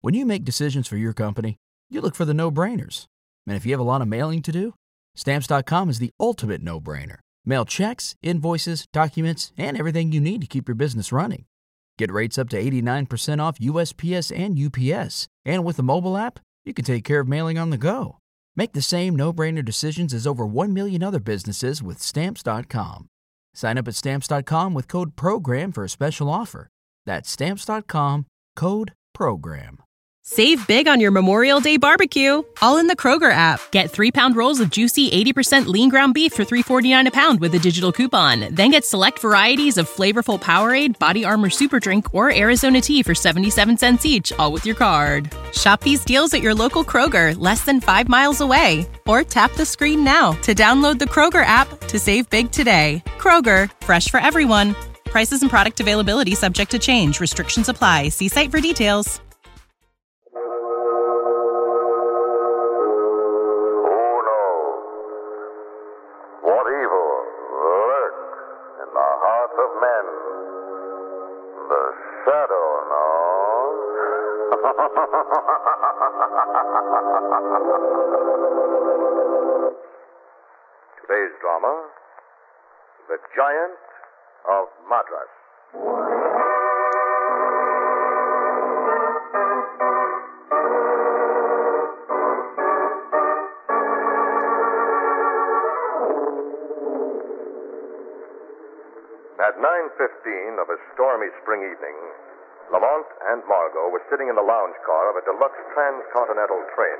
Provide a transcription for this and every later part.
When you make decisions for your company, you look for the no-brainers. And if you have a lot of mailing to do, Stamps.com is the ultimate no-brainer. Mail checks, invoices, documents, and everything you need to keep your business running. Get rates up to 89% off USPS and UPS. And with the mobile app, you can take care of mailing on the go. Make the same no-brainer decisions as over 1 million other businesses with Stamps.com. Sign up at Stamps.com with code PROGRAM for a special offer. That's Stamps.com, code PROGRAM. Save big on your Memorial Day barbecue, all in the Kroger app. Get 3-pound rolls of juicy 80% lean ground beef for $3.49 a pound with a digital coupon. Then get select varieties of flavorful Powerade, Body Armor Super Drink, or Arizona tea for 77 cents each, all with your card. Shop these deals at your local Kroger, less than 5 miles away. Or tap the screen now to download the Kroger app to save big today. Kroger, fresh for everyone. Prices and product availability subject to change. Restrictions apply. See site for details. Today's drama, The Giant of Madras. At 9:15 of a stormy spring evening, Lamont and Margot were sitting in the lounge car of a deluxe transcontinental train.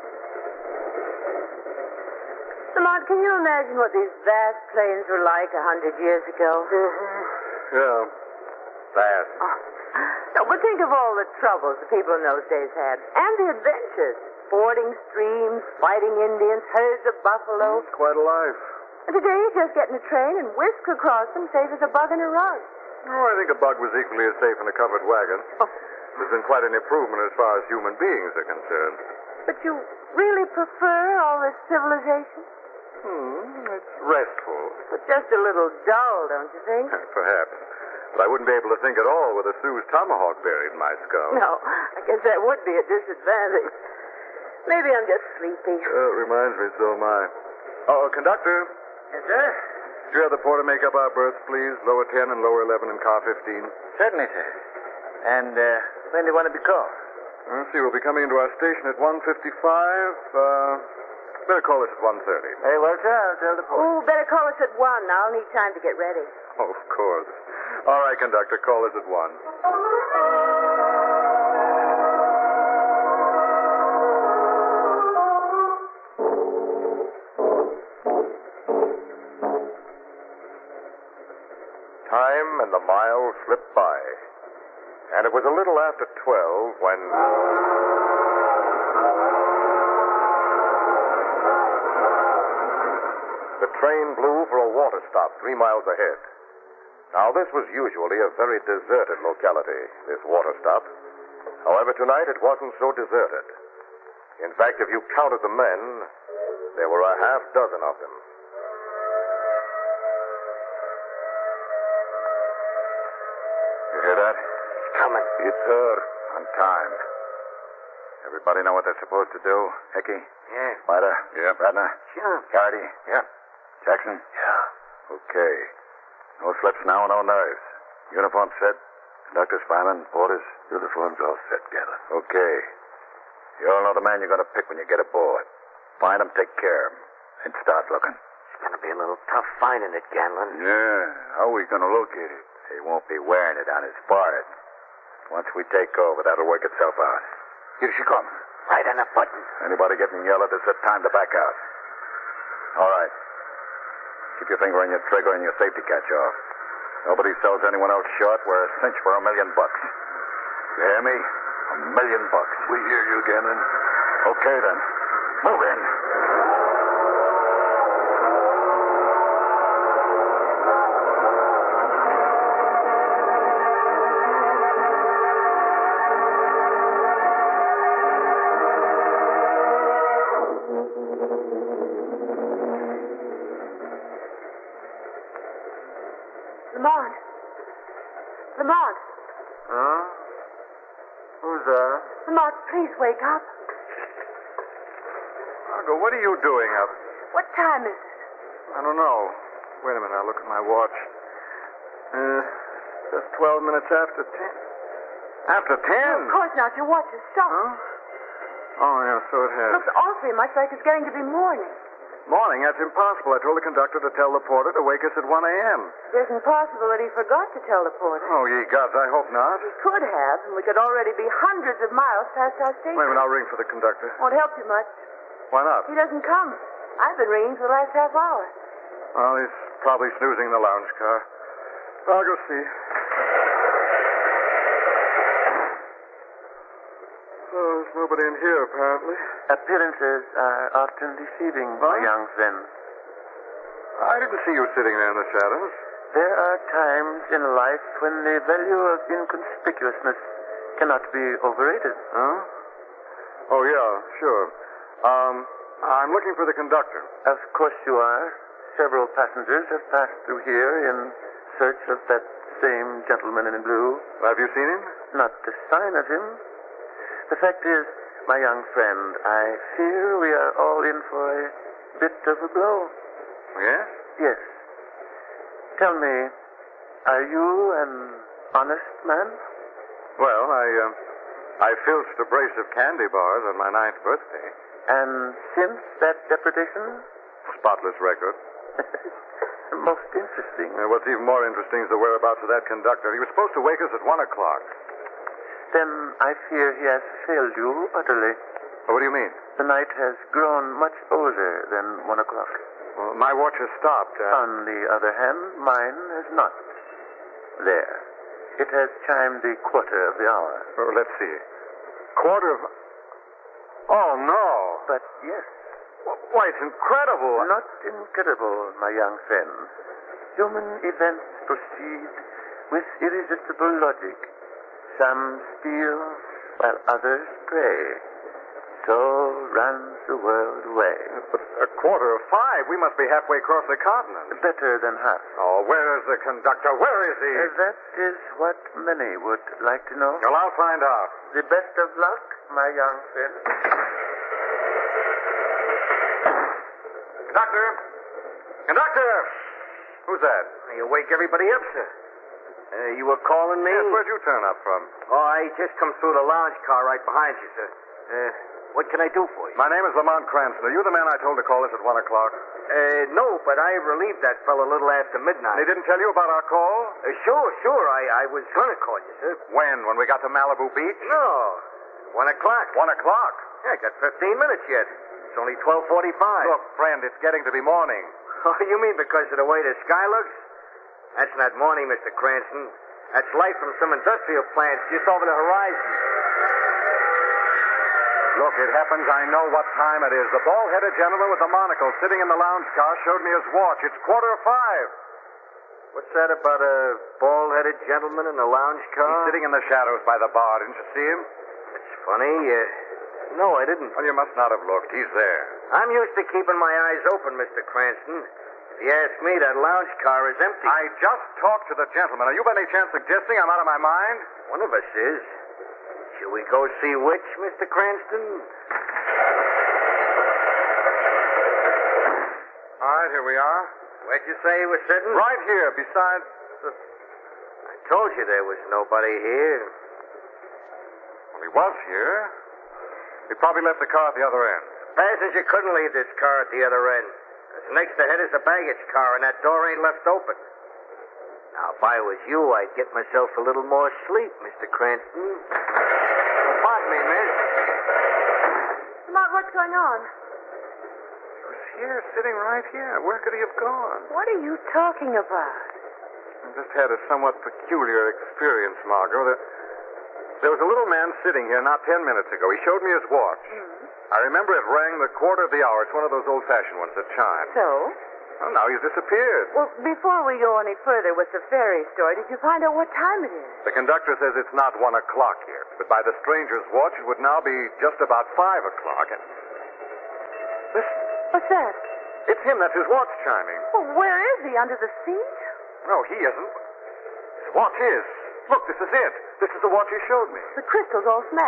Lamont, can you imagine what these vast plains were like 100 years ago? Yeah, vast. Oh. No, but think of all the troubles the people in those days had. And the adventures. Fording streams, fighting Indians, herds of buffalo. Quite a life. And today you just get in a train and whisk across them safe as a bug in a rug. Oh, I think a bug was equally as safe in a covered wagon. Oh. There's been quite an improvement as far as human beings are concerned. But you really prefer all this civilization? It's restful. But just a little dull, don't you think? Perhaps. But I wouldn't be able to think at all with a Sioux's tomahawk buried in my skull. No, I guess that would be a disadvantage. Maybe I'm just sleepy. Reminds me, so am I. Oh, conductor. Yes, sir? Could you have the porter make up our berths, please? Lower 10 and lower 11 in car 15. Certainly, sir. And when do you want to be called? Let's see, we'll be coming into our station at 1:55. Better call us at 1:30. Very well, sir. I'll tell the porter. Oh, better call us at 1. I'll need time to get ready. Oh, of course. All right, conductor, call us at 1. Time and the miles slipped by, and it was a little after 12 when... The train blew for a water stop 3 miles ahead. Now, this was usually a very deserted locality, this water stop. However, tonight it wasn't so deserted. In fact, if you counted the men, there were a half dozen of them. You hear that? It's coming. It's her. On time. Everybody know what they're supposed to do? Hickey? Yeah. Spider? Yeah. Radner? Sure. Cardy? Yeah. Jackson? Yeah. Okay. No slips now, no nerves. Uniform set? Conductors, firemen, porters? Uniforms all set, Gavin. Okay. You all know the man you're going to pick when you get aboard. Find him, take care of him, and start looking. It's going to be a little tough finding it, Ganlon. Yeah. How are we going to locate it? He won't be wearing it on his forehead. Once we take over, that'll work itself out. Here she comes. Right on the button. Anybody getting yellow, there's a time to back out. All right. Keep your finger on your trigger and your safety catch off. Nobody sells anyone else short. We're a cinch for $1 million. You hear me? $1 million. We hear you, Ganlon. Okay, then. Move in. Lamont. Huh? Who's there? Lamont, please wake up. Margot, what are you doing up? What time is it? I don't know. Wait a minute, I'll look at my watch. Just 12 minutes after 10. After 10? Of course not. Your watch is stopped. Huh? Oh, yeah, so it has. Looks awfully much like it's getting to be morning. Morning? That's impossible. I told the conductor to tell the porter to wake us at 1 a.m. It isn't possible that he forgot to tell the porter. Oh, ye gods, I hope not. He could have, and we could already be hundreds of miles past our station. Wait a minute, I'll ring for the conductor. Won't help you much. Why not? He doesn't come. I've been ringing for the last half hour. Well, he's probably snoozing in the lounge car. I'll go see. Oh, there's nobody in here, apparently. Appearances are often deceiving, my young friend. I didn't see you sitting there in the shadows. There are times in life when the value of inconspicuousness cannot be overrated. Huh? Oh, yeah, sure. I'm looking for the conductor. Of course you are. Several passengers have passed through here in search of that same gentleman in blue. Have you seen him? Not a sign of him. The fact is, my young friend, I fear we are all in for a bit of a blow. Yes? Yes. Tell me, are you an honest man? Well, I filched a brace of candy bars on my 9th birthday. And since that deprivation? Spotless record. Most interesting. What's even more interesting is the whereabouts of that conductor. He was supposed to wake us at 1 o'clock. Then I fear he has failed you utterly. What do you mean? The night has grown much older than 1 o'clock. Well, my watch has stopped. On the other hand, mine has not. There. It has chimed the quarter of the hour. Well, let's see. Quarter of... Oh, no. But yes. Why, it's incredible. Not incredible, my young friend. Human events proceed with irresistible logic. Some steal while others prey. So runs the world away. But 5:15. We must be halfway across the continent. Better than half. Oh, where is the conductor? Where is he? That is what many would like to know. Well, I'll find out. The best of luck, my young friend. Conductor! Conductor! Who's that? You wake everybody up, sir. You were calling me? Yes, where'd you turn up from? Oh, I just come through the lounge car right behind you, sir. What can I do for you? My name is Lamont Cranston. Are you the man I told to call us at 1 o'clock? No, but I relieved that fellow a little after midnight. They didn't tell you about our call? Sure. I was going to call you, sir. When? When we got to Malibu Beach? No. 1 o'clock. 1 o'clock? Yeah, I got 15 minutes yet. It's only 12:45. Look, friend, it's getting to be morning. Oh, you mean because of the way the sky looks? That's not morning, Mr. Cranston. That's light from some industrial plants just over the horizon. Look, it happens I know what time it is. The bald-headed gentleman with the monocle sitting in the lounge car showed me his watch. It's 4:45. What's that about a bald-headed gentleman in a lounge car? He's sitting in the shadows by the bar. Didn't you see him? That's funny. No, I didn't. Well, you must not have looked. He's there. I'm used to keeping my eyes open, Mr. Cranston. If you ask me, that lounge car is empty. I just talked to the gentleman. Are you by any chance suggesting I'm out of my mind? One of us is. Shall we go see which, Mr. Cranston? All right, here we are. Where'd you say he was sitting? Right here, beside the... I told you there was nobody here. Well, he was here. He probably left the car at the other end. Passenger couldn't leave this car at the other end. Next ahead is the baggage car, and that door ain't left open. Now, if I was you, I'd get myself a little more sleep, Mr. Cranston. Pardon me, miss. Lamont, what's going on? He was here, sitting right here. Where could he have gone? What are you talking about? I just had a somewhat peculiar experience, Margot. There was a little man sitting here not 10 minutes ago. He showed me his watch. Mm-hmm. I remember it rang the quarter of the hour. It's one of those old-fashioned ones that chime. So? Well, now he's disappeared. Well, before we go any further with the fairy story, did you find out what time it is? The conductor says it's not 1 o'clock yet, but by the stranger's watch, it would now be just about 5 o'clock. And... Listen. What's that? It's him. That's his watch chiming. Well, where is he? Under the seat? No, he isn't. His watch is. Look, this is it. This is the watch he showed me. The crystal's all smashed.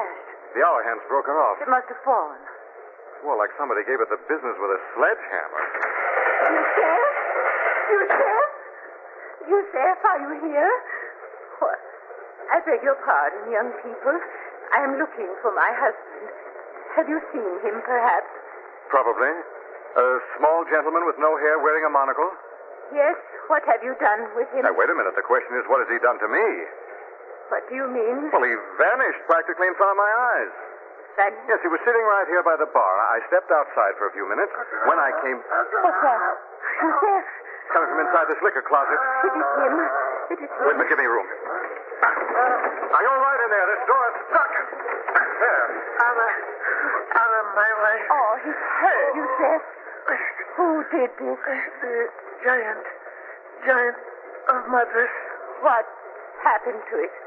The hour hand's broken off. It must have fallen. Well, like somebody gave it the business with a sledgehammer. Yusef? Yusef? Yusef, are you here? What? I beg your pardon, young people. I am looking for my husband. Have you seen him, perhaps? Probably. A small gentleman with no hair wearing a monocle? Yes. What have you done with him? Now, wait a minute. The question is, what has he done to me? What do you mean? Well, he vanished practically in front of my eyes. Vanished? Yes, he was sitting right here by the bar. I stepped outside for a few minutes. When I came... What's that? Yusef? Coming from inside this liquor closet. It is him. It is him. Wait a minute. Give me room. Are you all right in there? This door is stuck. There. Out of my way. Oh, he's hurt, Yusef. Who did this? The giant of Madras. What happened to it?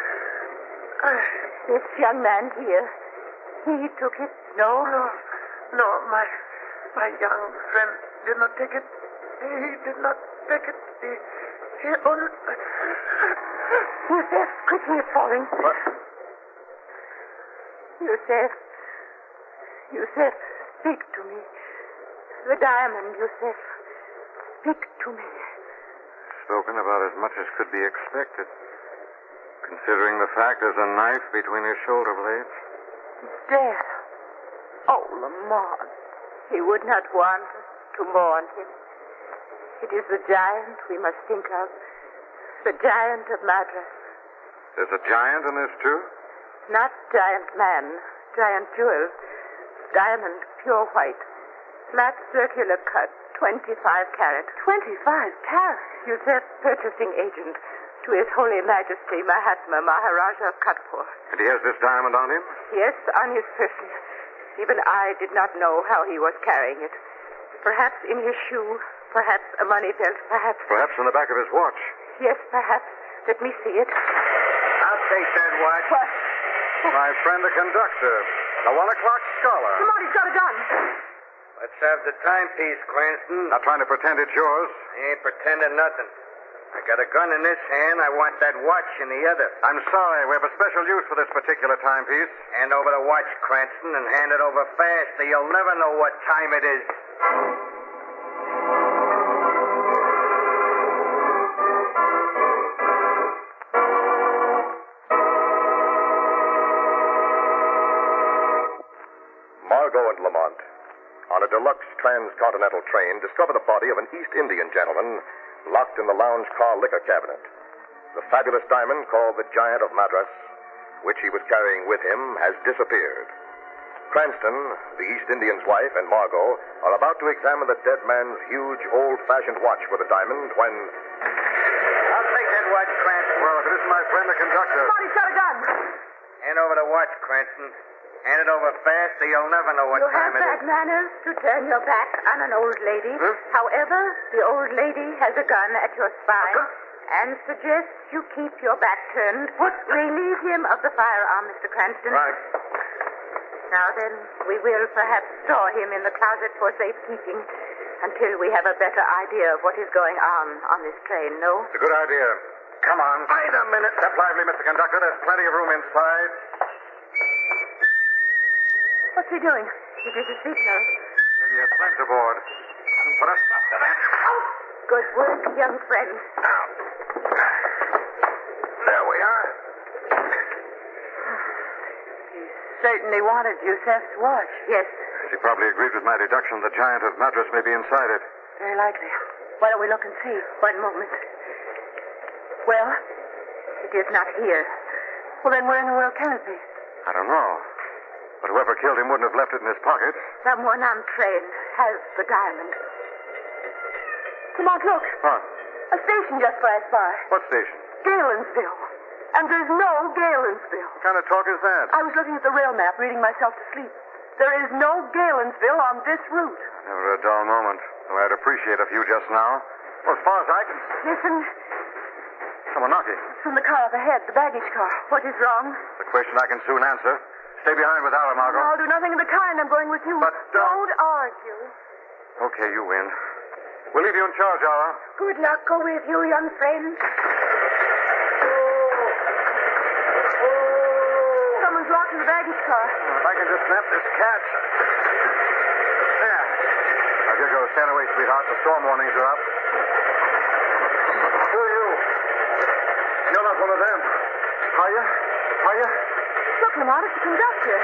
This young man here, he took it? No, my young friend did not take it. He did not take it. He only... Yusef, quickly, it's falling. What? Yusef, speak to me. The diamond, Yusef. Speak to me. Spoken about as much as could be expected. Considering the fact there's a knife between his shoulder blades. Dead. Oh, Lamont. He would not want us to mourn him. It is the giant we must think of. The giant of Madras. There's a giant in this, too? Not giant man. Giant jewel. Diamond, pure white. Flat circular cut, 25 carat. 25 carat? Yusef, purchasing agent to His Holy Majesty Mahatma Maharaja of Katpur. And he has this diamond on him? Yes, on his person. Even I did not know how he was carrying it. Perhaps in his shoe, perhaps a money belt, perhaps... Perhaps in the back of his watch. Yes, perhaps. Let me see it. I'll take that watch. What? My friend, the conductor. A 1:00 scholar. Come on, he's got a gun. Let's have the timepiece, Cranston. Not trying to pretend it's yours. I ain't pretending nothing. I got a gun in this hand. I want that watch in the other. I'm sorry. We have a special use for this particular timepiece. Hand over the watch, Cranston, and hand it over fast, or you'll never know what time it is. Margot and Lamont, on a deluxe transcontinental train, discover the body of an East Indian gentleman locked in the lounge car liquor cabinet. The fabulous diamond called the Giant of Madras, which he was carrying with him, has disappeared. Cranston, the East Indian's wife, and Margot are about to examine the dead man's huge, old-fashioned watch for the diamond when... I'll take that watch, Cranston. Well, if it isn't my friend, the conductor. Come on, he's got a gun. Hand over the watch, Cranston. Hand it over fast, or you'll never know what You time have it bad is. manners to turn your back on an old lady. Huh? However, the old lady has a gun at your spine and suggests you keep your back turned. Relieve him of the firearm, Mr. Cranston. Right. Now then, we will perhaps store him in the closet for safekeeping until we have a better idea of what is going on this train, no? It's a good idea. Come on. Wait a minute. Step lively, Mr. Conductor. There's plenty of room inside. What's he doing? It is a signal. Maybe he has friends aboard. Put us up to that. Good work, young friend. There we are. Certainly wanted Yusef's watch. Yes, She probably agreed with my deduction the Giant of Madras may be inside it. very likely. Why don't we look and see? One moment. Well, it is not here. Well, then where in the world can it be? I don't know. But whoever killed him wouldn't have left it in his pocket. Someone on train has the diamond. Come on, look. What? A station just passed by. What station? Galensville. And there's no Galensville. What kind of talk is that? I was looking at the rail map, reading myself to sleep. There is no Galensville on this route. Never a dull moment. Though I'd appreciate a few just now. Well, as far as I can... Listen, Someone knocking. it's from the car up ahead, the baggage car. What is wrong? The question I can soon answer. Stay behind without her, Margot. I'll do nothing of the kind. I'm going with you. But don't argue. Okay, you win. We'll leave you in charge, Ara. Good luck go with you, young friend. Someone's locking in the baggage car. If I can just snap this catch. There. Now, here goes. Stand away, sweetheart. The storm warnings are up. Who are you? You're not one of them. Are you? Are you? Look, Lamont, it's the conductor.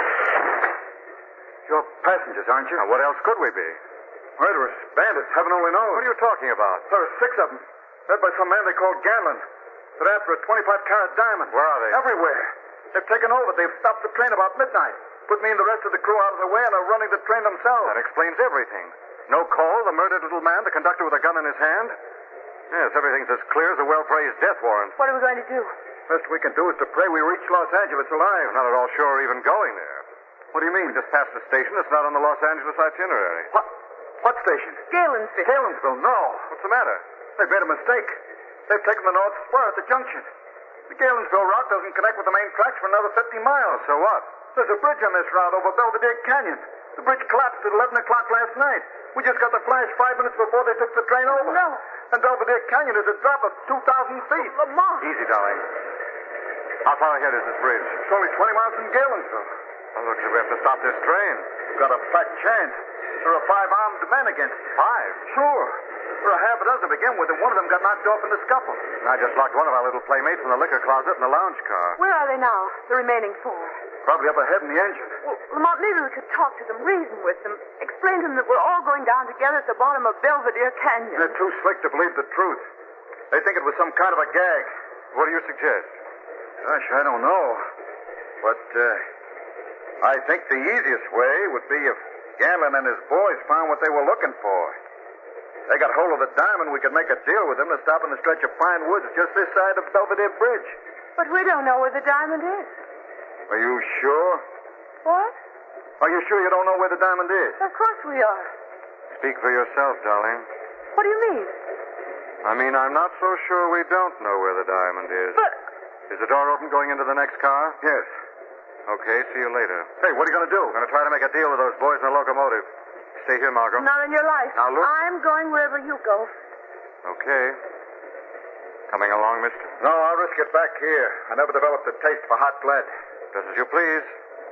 You're passengers, aren't you? Now, what else could we be? Murderers, bandits, heaven only knows. What are you talking about? There are 6 of them. Led by some man they call Ganlon. They're after a 25-carat diamond. Where are they? Everywhere. They've taken over. They've stopped the train about midnight. Put me and the rest of the crew out of the way and are running the train themselves. That explains everything. No call, the murdered little man, the conductor with a gun in his hand. Yes, everything's as clear as a well-praised death warrant. What are we going to do? Best we can do is to pray we reach Los Angeles alive. We're not at all sure we're even going there. What do you mean? We just passed a station that's not on the Los Angeles itinerary. What station? Galensville. Galensville, no. What's the matter? They've made a mistake. They've taken the North Spur at the junction. The Galensville route doesn't connect with the main tracks for another 50 miles. So what? There's a bridge on this route over Belvedere Canyon. The bridge collapsed at 11 o'clock last night. We just got the flash 5 minutes before they took the train over. No. And Belvedere Canyon is a drop of 2,000 feet. Lamont. Easy, darling. How far ahead is this bridge? It's only 20 miles from Galensville. Well, looks like we have to stop this train. We've got a fat chance. There are 5 armed men against us. 5? Sure. There are half a dozen to begin with, and one of them got knocked off in the scuffle. I just locked one of our little playmates in the liquor closet in the lounge car. Where are they now, the remaining 4? Probably up ahead in the engine. Well, Lamont, maybe we could talk to them, reason with them, explain to them that we're all going down together at the bottom of Belvedere Canyon. They're too slick to believe the truth. They think it was some kind of a gag. What do you suggest? Gosh, I don't know. But, I think the easiest way would be if Ganlon and his boys found what they were looking for. They got hold of the diamond, we could make a deal with them to stop in the stretch of pine woods just this side of Belvedere Bridge. But we don't know where the diamond is. Are you sure? What? Are you sure you don't know where the diamond is? Of course we are. Speak for yourself, darling. What do you mean? I mean, I'm not so sure we don't know where the diamond is. But... Is the door open going into the next car? Yes. Okay, see you later. Hey, what are you going to do? I'm going to try to make a deal with those boys in the locomotive. Stay here, Margot. Not in your life. Now, look. I'm going wherever you go. Okay. Coming along, mister? No, I'll risk it back here. I never developed a taste for hot lead. Just as you please.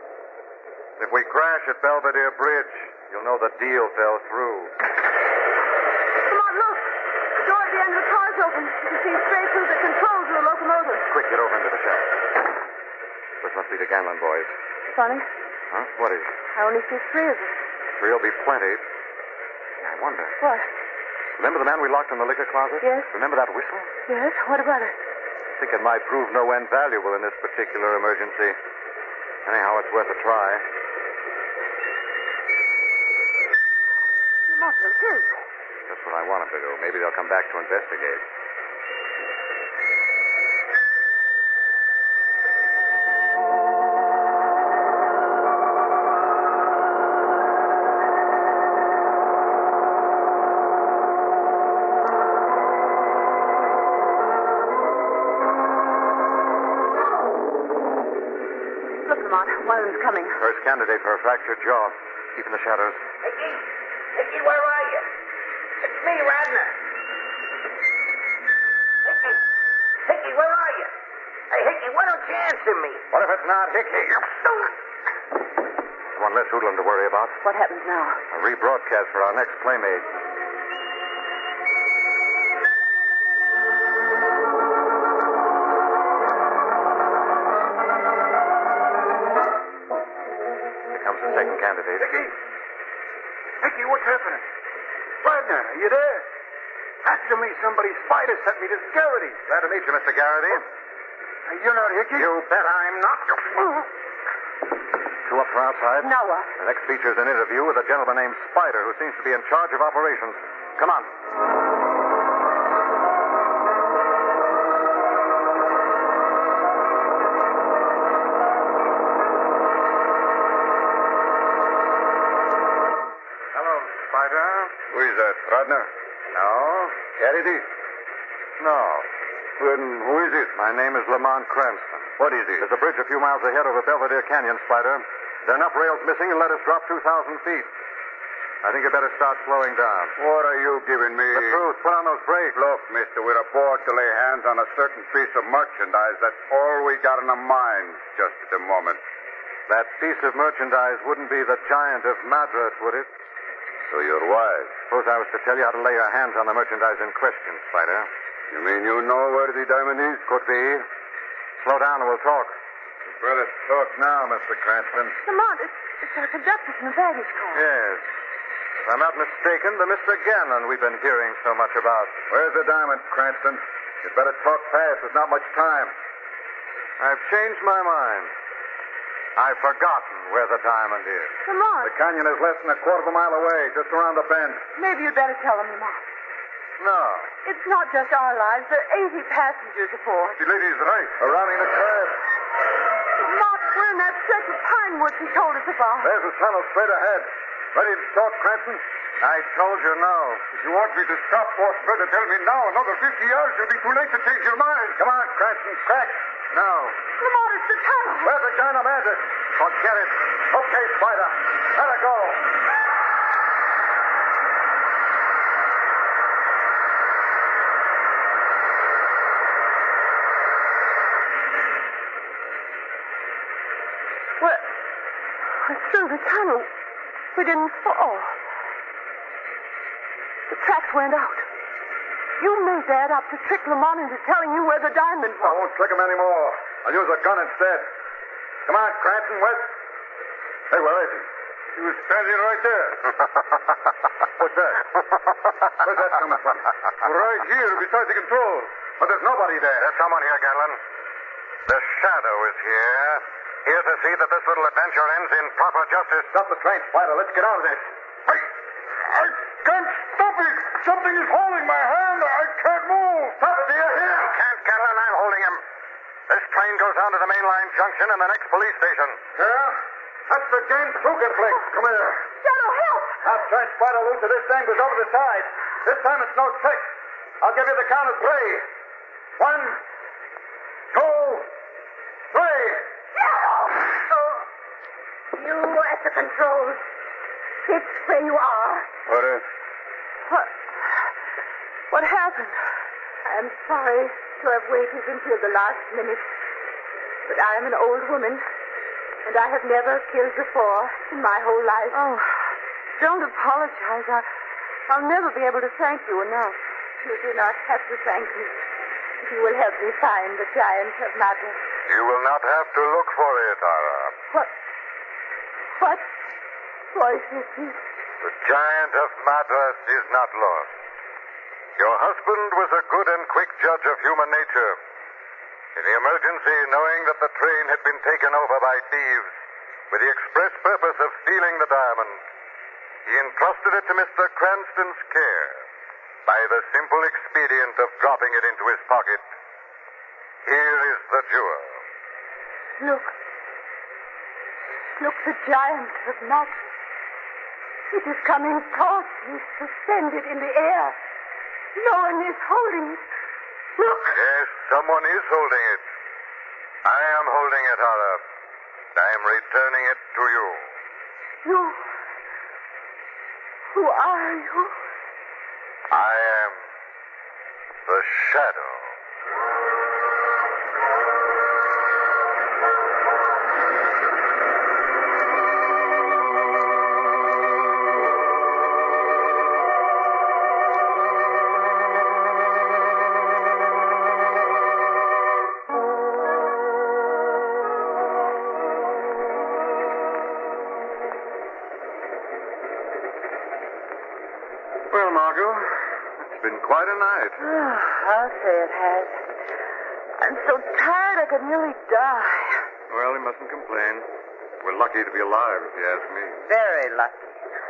If we crash at Belvedere Bridge, you'll know the deal fell through. Come on, look. The door at the end of the car's open. You can see straight through the controls of the locomotive. Quick, get over into the shack. This must be the Ganlon boys. Funny. Huh? What is it? I only see 3 of us. 3 will be plenty. I wonder. What? Remember the man we locked in the liquor closet? Yes. Remember that whistle? Yes? What about it? I think it might prove no end valuable in this particular emergency. Anyhow, it's worth a try. Lamont, they'll hear you. That's what I want them to do. Maybe they'll come back to investigate. Look, Lamont, one of them's coming. First candidate for a fractured jaw. Keep in the shadows. Hickey, where are you? It's me, Radner. Hickey, where are you? Hey, Hickey, why don't you answer me? What if it's not Hickey? One less hoodlum to worry about. What happens now? A rebroadcast for our next playmate. Here comes the second candidate. Hickey, what's happening? Radner, are you there? Answer me. Somebody's spider sent me to Garrity. Glad to meet you, Mr. Garrity. You're not Hickey? You bet I'm not. Two up from outside. Now what? The next features an interview with a gentleman named Spider, who seems to be in charge of operations. Come on. Hello, Spider. Who is that, Radner? No. Garrity? No. Then who is it? My name is Lamont Cranston. What is it? There's a bridge a few miles ahead over Belvedere Canyon, Spider. There are enough rails missing to let us drop 2,000 feet. I think you'd better start slowing down. What are you giving me? The truth. Put on those brakes. Look, mister, we're aboard to lay hands on a certain piece of merchandise. That's all we got in our minds just at the moment. That piece of merchandise wouldn't be the Giant of Madras, would it? So you're wise. Suppose I was to tell you how to lay your hands on the merchandise in question, Spider. You mean you know where the diamond is? Could be. Slow down and we'll talk. Better talk now, Mr. Cranston. Lamont, it's our conductor from the baggage car. Yes. If I'm not mistaken, the Mr. Ganlon we've been hearing so much about. Where's the diamond, Cranston? You'd better talk fast. There's not much time. I've changed my mind. I've forgotten where the diamond is. Lamont, The canyon is less than a quarter of a mile away, just around the bend. maybe you'd better tell him, Lamont. No. It's not just our lives. There are 80 passengers aboard. The lady's right. Surrounding the curve. Lamont, we're in that stretch of pine woods he told us about. There's the tunnel straight ahead. Ready to talk, Cranston? I told you no. If you want me to stop, boss, better tell me now. Another 50 yards, you'll be too late to change your mind. Come on, Cranston, crack. No. Lamont, it's the tunnel. Where's the Giant of Madras? Forget it. Okay, Spider. Let her go. We're through the tunnel. We didn't fall. The tracks went out. You made that up to trick Lamont into telling you where the diamond I was. won't trick him anymore. I'll use a gun instead. Come on, Cranston, West. Hey, where is he? He was standing right there. What's that? Where's that coming from? Right here, beside the controls. But there's nobody there. There's someone here, Ganlon. The Shadow is here. Here to see that this little adventure ends in proper justice. Stop the train, Spider. Let's get out of this. I can't stop it. Something is holding my hand. I can't move. Stop it, dear. Here. You can't, Ganlon. I'm holding him. This train goes down to the main line junction and the next police station. Yeah? That's the game Flick. Come here. Shadow, help! Now turn Spider loose of this thing goes over the side. This time it's no trick. I'll give you the count of 3. 1, 2, 3. Oh, you at the controls. It's where you are. What is? What happened? I'm sorry to have waited until the last minute. But I am an old woman, and I have never killed before in my whole life. Oh, don't apologize. I'll never be able to thank you enough. You do not have to thank me. You will help me find the Giant of Madras. You will not have to look for it, Tara. What voice is this? The Giant of Madras is not lost. Your husband was a good and quick judge of human nature. In the emergency, knowing that the train had been taken over by thieves with the express purpose of stealing the diamond, he entrusted it to Mr. Cranston's care by the simple expedient of dropping it into his pocket. Here is the jewel. Look, the Giant of Madras. It is coming towards me, suspended in the air. No one is holding it. Look. Yes, someone is holding it. I am holding it, Tara. I am returning it to you. You? Who are you? I am the Shadow. Well, Margot, it's been quite a night. I'll say it has. I'm so tired I could nearly die. Well, you mustn't complain. We're lucky to be alive, if you ask me. Very lucky.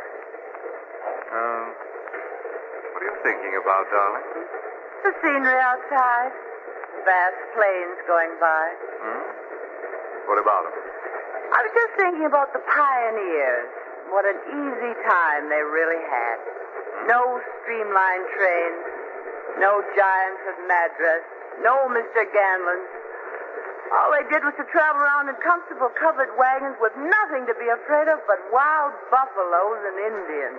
What are you thinking about, darling? The scenery outside. Vast plains going by. What about them? I was just thinking about the pioneers. What an easy time they really had. No streamlined trains. No Giants of Madras. No Mr. Ganlons. All they did was to travel around in comfortable covered wagons with nothing to be afraid of but wild buffaloes and Indians.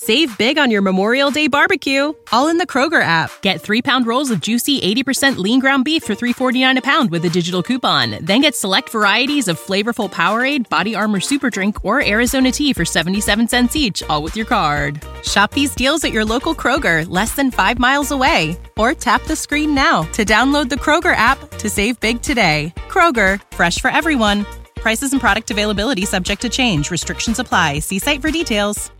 Save big on your Memorial Day barbecue, all in the Kroger app. Get 3-pound rolls of juicy 80% lean ground beef for $3.49 a pound with a digital coupon. Then get select varieties of flavorful Powerade, Body Armor Super Drink, or Arizona tea for 77 cents each, all with your card. Shop these deals at your local Kroger, less than 5 miles away. Or tap the screen now to download the Kroger app to save big today. Kroger, fresh for everyone. Prices and product availability subject to change. Restrictions apply. See site for details.